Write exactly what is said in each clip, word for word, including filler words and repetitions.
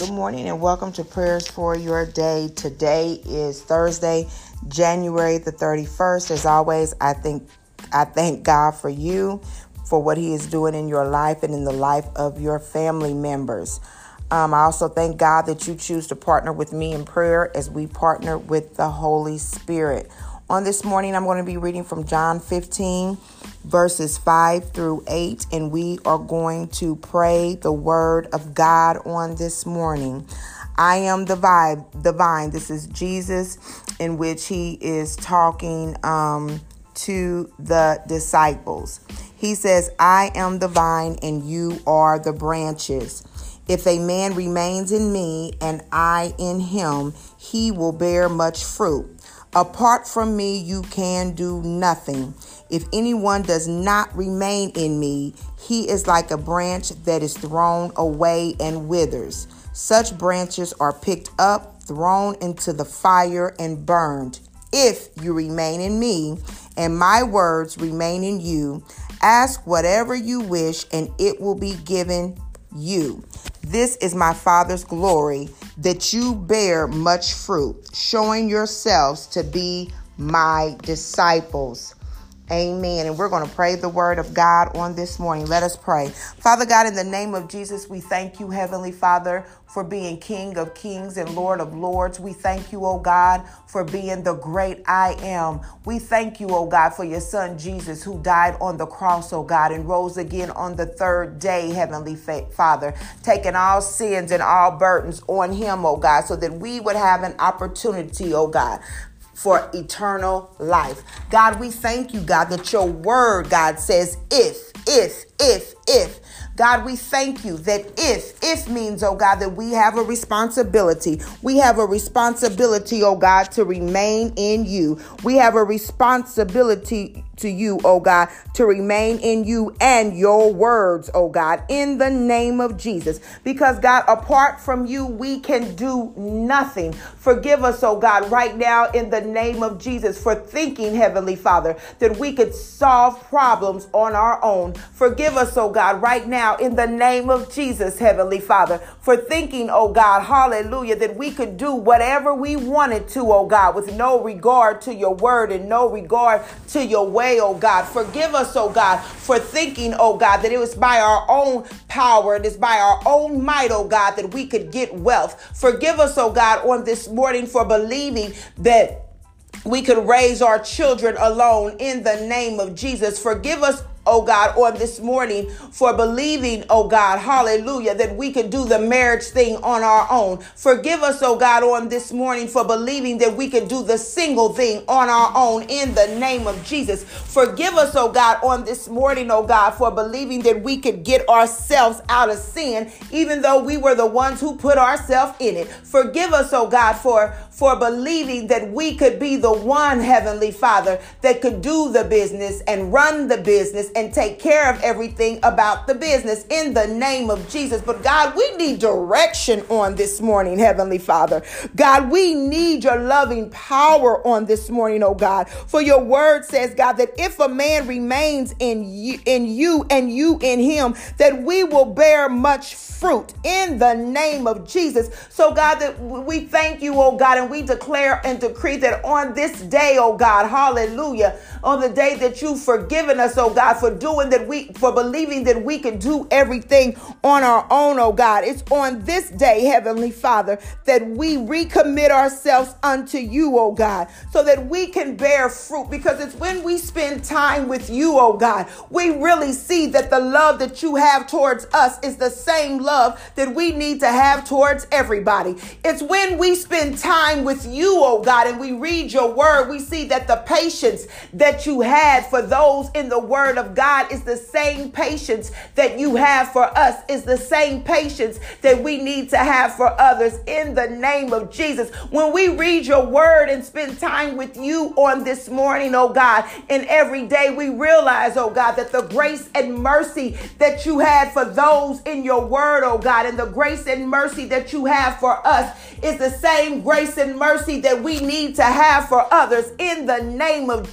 Good morning and welcome to Prayers for Your Day. Today is Thursday, January the thirty-first. As always, I think I thank God for you, for what He is doing in your life and in the life of your family members. Um, I also thank God that you choose to partner with me in prayer as we partner with the Holy Spirit. On this morning, I'm going to be reading from John fifteen, verses five through eight, and we are going to pray the word of God on this morning. I am the vine. The vine. This is Jesus, in which He is talking um, to the disciples. He says, I am the vine and you are the branches. If a man remains in me and I in him, he will bear much fruit. Apart from me, you can do nothing. If anyone does not remain in me, he is like a branch that is thrown away and withers. Such branches are picked up, thrown into the fire, and burned. If you remain in me, and my words remain in you, ask whatever you wish, and it will be given you. This is my Father's glory, that you bear much fruit, showing yourselves to be my disciples. Amen. And we're going to pray the word of God on this morning. Let us pray. Father God, in the name of Jesus, we thank you, Heavenly Father, for being King of kings and Lord of lords. We thank you, oh God, for being the great I am. We thank you, oh God, for your son Jesus, who died on the cross, oh God, and rose again on the third day, Heavenly Father, taking all sins and all burdens on him, oh God, so that we would have an opportunity, oh God, for eternal life. God, we thank you, God, that your word, God, says if, if, if, if. God, we thank you that if, if means, oh God, that we have a responsibility. We have a responsibility, oh God, to remain in you. We have a responsibility to you, oh God, to remain in you and your words, oh God, in the name of Jesus. Because God, apart from you, we can do nothing. Forgive us, oh God, right now in the name of Jesus for thinking, Heavenly Father, that we could solve problems on our own. Forgive us, oh God, right now in the name of Jesus, Heavenly Father, for thinking, oh God, hallelujah, that we could do whatever we wanted to, oh God, with no regard to your word and no regard to your way. Oh God, forgive us, oh God, for thinking, oh God, that it was by our own power, it is by our own might, oh God, that we could get wealth. Forgive us, oh God, on this morning for believing that we could raise our children alone in the name of Jesus. Forgive us, oh God, on this morning for believing, oh God, hallelujah, that we could do the marriage thing on our own. Forgive us, oh God, on this morning for believing that we could do the single thing on our own in the name of Jesus. Forgive us, oh God, on this morning, oh God, for believing that we could get ourselves out of sin, even though we were the ones who put ourselves in it. Forgive us, oh God, for, for believing that we could be the one, Heavenly Father, that could do the business and run the business and take care of everything about the business in the name of Jesus. But God, we need direction on this morning, Heavenly Father. God, we need your loving power on this morning, oh God. For your word says, God, that if a man remains in you, in you and you in him, that we will bear much fruit in the name of Jesus. So God, that we thank you, oh God, and we declare and decree that on this day, oh God, hallelujah, on the day that you've forgiven us, oh God, for doing that, we for believing that we can do everything on our own, oh God. It's on this day, Heavenly Father, that we recommit ourselves unto you, oh God, so that we can bear fruit, because it's when we spend time with you, oh God, we really see that the love that you have towards us is the same love that we need to have towards everybody. It's when we spend time with you, oh God, and we read your word, we see that the patience that you had for those in the word of God is the same patience that you have for us, is the same patience that we need to have for others in the name of Jesus. When we read your word and spend time with you on this morning, oh God, and every day we realize, oh God, that the grace and mercy that you had for those in your word, oh God, and the grace and mercy that you have for us is the same grace and mercy that we need to have for others in the name of Jesus.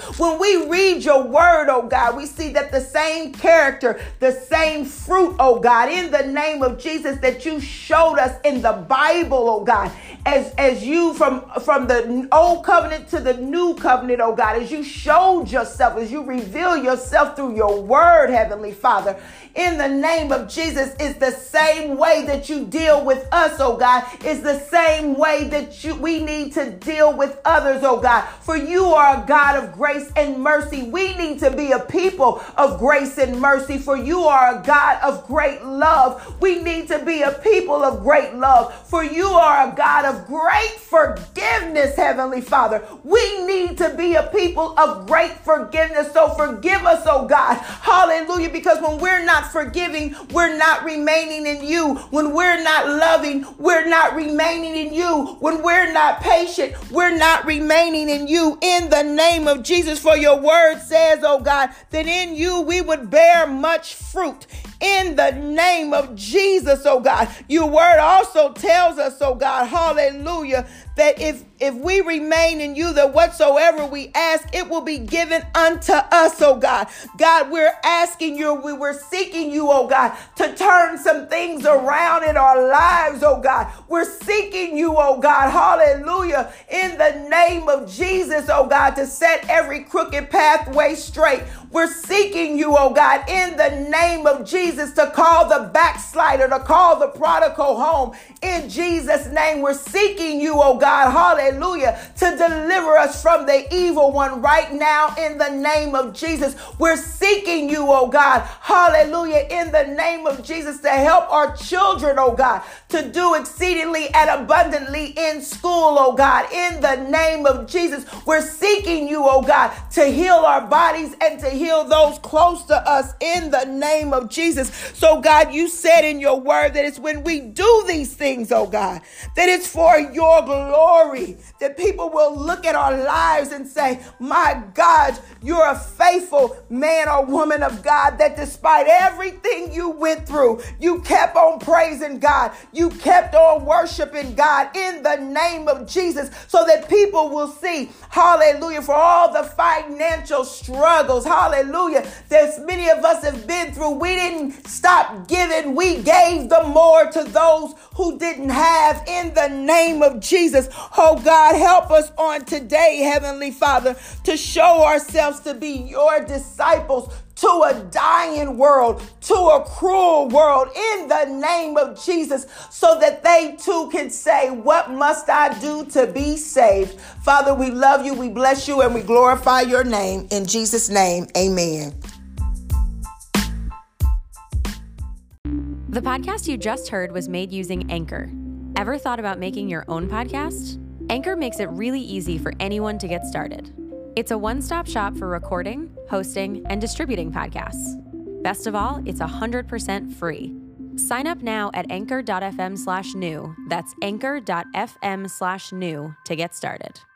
When we read your word, oh God, we see that the same character, the same fruit, oh God, in the name of Jesus that you showed us in the Bible, oh God, as, as you from, from the old covenant to the new covenant, oh God, as you showed yourself, as you reveal yourself through your word, Heavenly Father, in the name of Jesus, is the same way that you deal with us, oh God, is the same way that you, we need to deal with others, oh God. For you are a God of grace and mercy. We need to be a people of grace and mercy, for you are a God of great love. We need to be a people of great love, for you are a God of great forgiveness, Heavenly Father. We need to be a people of great forgiveness. So forgive us, oh God. Hallelujah. Because when we're not forgiving, we're not remaining in you. When we're not loving, we're not remaining in you. When we're not patient, we're not remaining in you. In the name of Jesus, for your word says, oh God, that in you we would bear much fruit. In the name of Jesus, oh God, your word also tells us, oh God, hallelujah, that if if we remain in you, that whatsoever we ask, it will be given unto us, oh God. God, we're asking you, we were seeking you, oh God, to turn some things around in our lives, oh God. We're seeking you, oh God, hallelujah, in the name of Jesus, oh God, to set every crooked pathway straight. We're seeking you, oh God, in the name of Jesus, to call the backslider, to call the prodigal home. In Jesus' name, we're seeking you, oh God, hallelujah, to deliver us from the evil one right now in the name of Jesus. We're seeking you, oh God, hallelujah, in the name of Jesus, to help our children, oh God, to do exceedingly and abundantly in school, oh God, in the name of Jesus. We're seeking you, oh God, to heal our bodies and to heal those close to us in the name of Jesus. So God, you said in your word that it's when we do these things, oh God, that it's for your glory, that people will look at our lives and say, my God, you're a faithful man or woman of God, that despite everything you went through, you kept on praising God. You kept on worshiping God in the name of Jesus, so that people will see, hallelujah, for all the financial struggles, hallelujah, that many of us have been through. We didn't stop giving. We gave the more to those who didn't have in the name of Jesus. Oh God, help us on today, Heavenly Father, to show ourselves to be your disciples to a dying world, to a cruel world, in the name of Jesus, so that they too can say, what must I do to be saved? Father, we love you, we bless you, and we glorify your name. In Jesus' name, amen. The podcast you just heard was made using Anchor. Ever thought about making your own podcast? Anchor makes it really easy for anyone to get started. It's a one-stop shop for recording, hosting, and distributing podcasts. Best of all, it's one hundred percent free. Sign up now at anchor.fm slash new. That's anchor.fm slash new to get started.